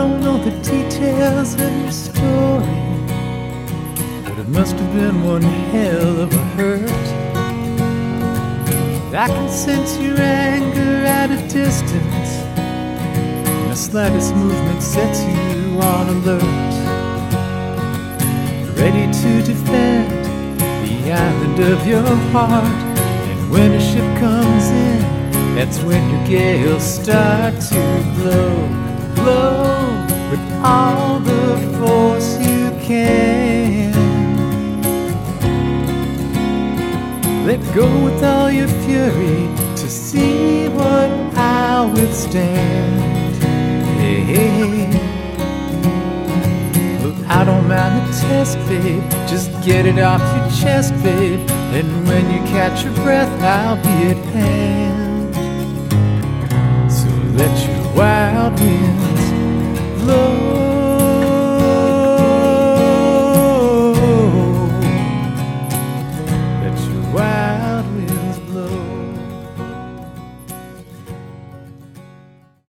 don't know the details of your story, but it must have been one hell of a hurt. I can sense your anger at a distance, and the slightest movement sets you on alert, ready to defend the island of your heart. And when a ship comes in, that's when your gales start to blow, blow with all the force you can. Let go with all your fury to see what I'll withstand. Hey, hey. Look, I don't mind the test, babe. Just get it off your chest, babe. And when you catch your breath, I'll be at hand. So let your wild wind